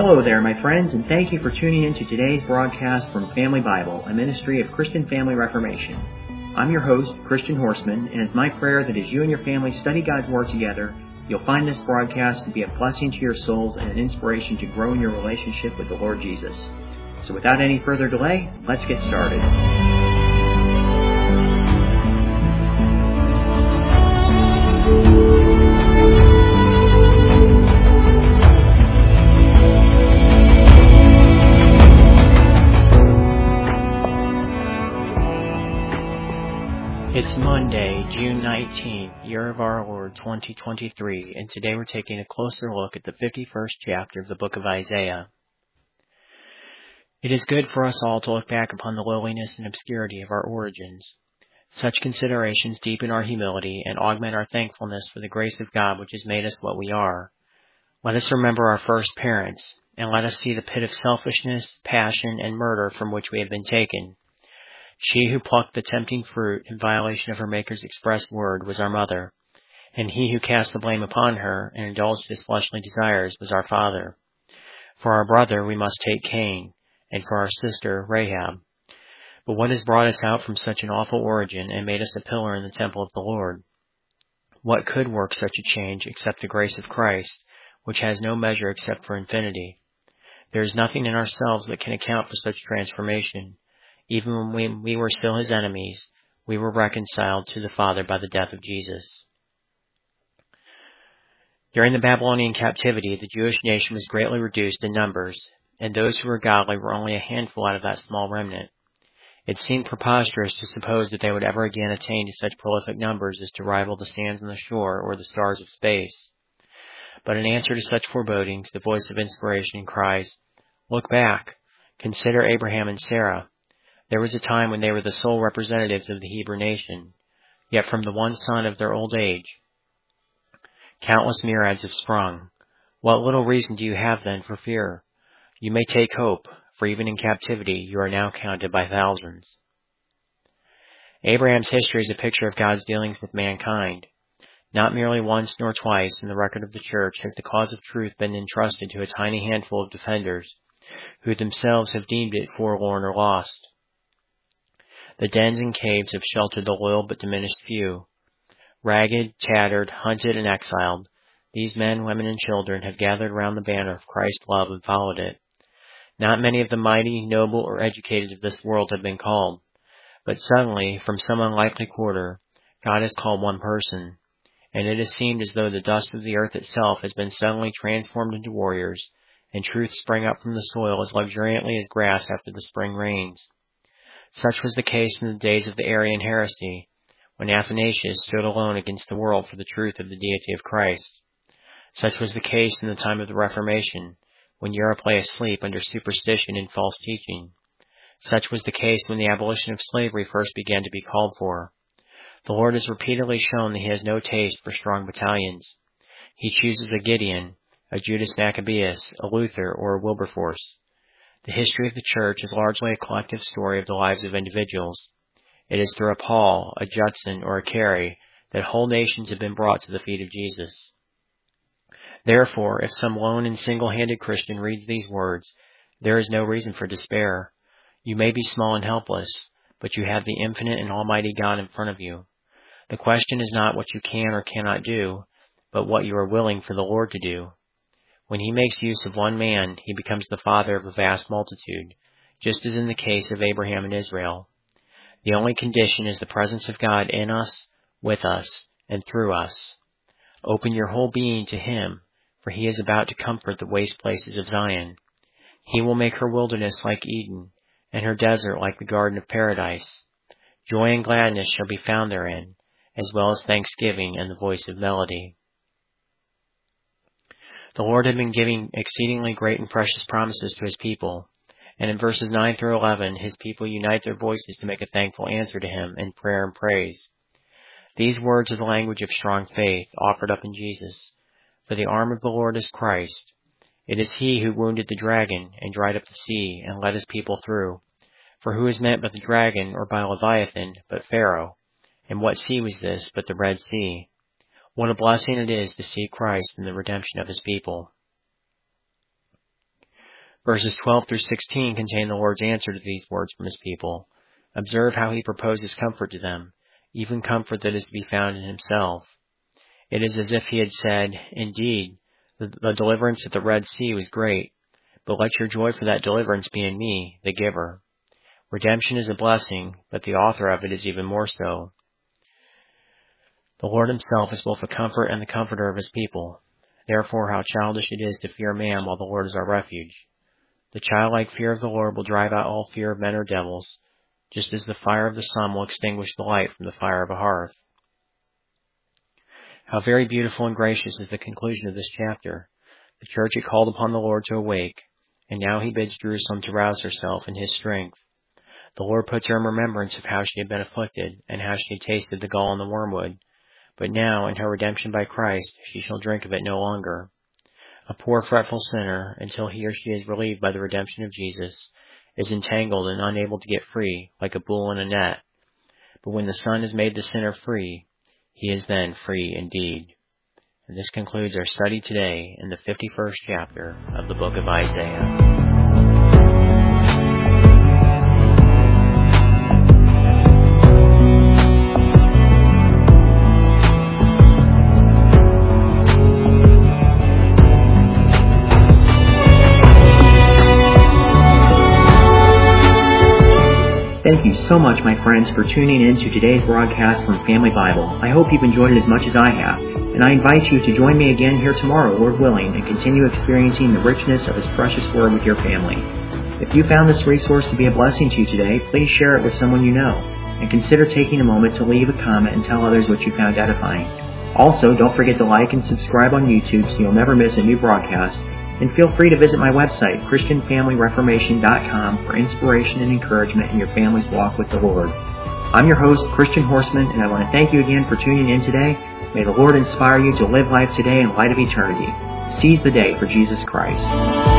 Hello there, my friends, and thank you for tuning in to today's broadcast from Family Bible, a ministry of Christian Family Reformation. I'm your host, Christian Horseman, and it's my prayer that as you and your family study God's Word together, you'll find this broadcast to be a blessing to your souls and an inspiration to grow in your relationship with the Lord Jesus. So without any further delay, let's get started. It's Monday, June 19th, year of our Lord 2023, and today we're taking a closer look at the 51st chapter of the book of Isaiah. It is good for us all to look back upon the lowliness and obscurity of our origins. Such considerations deepen our humility and augment our thankfulness for the grace of God which has made us what we are. Let us remember our first parents, and let us see the pit of selfishness, passion, and murder from which we have been taken. She who plucked the tempting fruit in violation of her Maker's express word was our mother, and he who cast the blame upon her and indulged his fleshly desires was our father. For our brother we must take Cain, and for our sister Rahab. But what has brought us out from such an awful origin and made us a pillar in the temple of the Lord? What could work such a change except the grace of Christ, which has no measure except for infinity? There is nothing in ourselves that can account for such transformation. Even when we were still his enemies, we were reconciled to the Father by the death of Jesus. During the Babylonian captivity, the Jewish nation was greatly reduced in numbers, and those who were godly were only a handful out of that small remnant. It seemed preposterous to suppose that they would ever again attain to such prolific numbers as to rival the sands on the shore or the stars of space. But in answer to such forebodings, the voice of inspiration cries, "Look back, consider Abraham and Sarah. There was a time when they were the sole representatives of the Hebrew nation, yet from the one son of their old age, countless myriads have sprung. What little reason do you have then for fear? You may take hope, for even in captivity you are now counted by thousands." Abraham's history is a picture of God's dealings with mankind. Not merely once nor twice in the record of the church has the cause of truth been entrusted to a tiny handful of defenders, who themselves have deemed it forlorn or lost. The dens and caves have sheltered the loyal but diminished few. Ragged, tattered, hunted, and exiled, these men, women, and children have gathered round the banner of Christ's love and followed it. Not many of the mighty, noble, or educated of this world have been called, but suddenly, from some unlikely quarter, God has called one person, and it has seemed as though the dust of the earth itself has been suddenly transformed into warriors, and truth sprang up from the soil as luxuriantly as grass after the spring rains. Such was the case in the days of the Arian heresy, when Athanasius stood alone against the world for the truth of the deity of Christ. Such was the case in the time of the Reformation, when Europe lay asleep under superstition and false teaching. Such was the case when the abolition of slavery first began to be called for. The Lord has repeatedly shown that he has no taste for strong battalions. He chooses a Gideon, a Judas Maccabeus, a Luther, or a Wilberforce. The history of the Church is largely a collective story of the lives of individuals. It is through a Paul, a Judson, or a Carey that whole nations have been brought to the feet of Jesus. Therefore, if some lone and single-handed Christian reads these words, there is no reason for despair. You may be small and helpless, but you have the infinite and almighty God in front of you. The question is not what you can or cannot do, but what you are willing for the Lord to do. When he makes use of one man, he becomes the father of a vast multitude, just as in the case of Abraham and Israel. The only condition is the presence of God in us, with us, and through us. Open your whole being to him, for he is about to comfort the waste places of Zion. He will make her wilderness like Eden, and her desert like the garden of paradise. Joy and gladness shall be found therein, as well as thanksgiving and the voice of melody. The Lord had been giving exceedingly great and precious promises to his people, and in verses 9 through 11, his people unite their voices to make a thankful answer to him in prayer and praise. These words are the language of strong faith offered up in Jesus. For the arm of the Lord is Christ. It is he who wounded the dragon and dried up the sea and led his people through. For who is meant by the dragon or by Leviathan but Pharaoh? And what sea was this but the Red Sea? What a blessing it is to see Christ in the redemption of his people. Verses 12 through 16 contain the Lord's answer to these words from his people. Observe how he proposes comfort to them, even comfort that is to be found in himself. It is as if he had said, "Indeed, the deliverance at the Red Sea was great, but let your joy for that deliverance be in me, the giver." Redemption is a blessing, but the author of it is even more so. The Lord himself is both the comfort and the comforter of his people. Therefore, how childish it is to fear man while the Lord is our refuge. The childlike fear of the Lord will drive out all fear of men or devils, just as the fire of the sun will extinguish the light from the fire of a hearth. How very beautiful and gracious is the conclusion of this chapter. The church had called upon the Lord to awake, and now he bids Jerusalem to rouse herself in his strength. The Lord puts her in remembrance of how she had been afflicted, and how she had tasted the gall and the wormwood. But now, in her redemption by Christ, she shall drink of it no longer. A poor fretful sinner, until he or she is relieved by the redemption of Jesus, is entangled and unable to get free, like a bull in a net. But when the Son has made the sinner free, he is then free indeed. And this concludes our study today in the 51st chapter of the book of Isaiah. Thank you so much, my friends, for tuning in to today's broadcast from Family Bible. I hope you've enjoyed it as much as I have, and I invite you to join me again here tomorrow, Lord willing, and continue experiencing the richness of His precious Word with your family. If you found this resource to be a blessing to you today, please share it with someone you know, and consider taking a moment to leave a comment and tell others what you found edifying. Also, don't forget to like and subscribe on YouTube so you'll never miss a new broadcast. And feel free to visit my website, ChristianFamilyReformation.com, for inspiration and encouragement in your family's walk with the Lord. I'm your host, Christian Horseman, and I want to thank you again for tuning in today. May the Lord inspire you to live life today in light of eternity. Seize the day for Jesus Christ.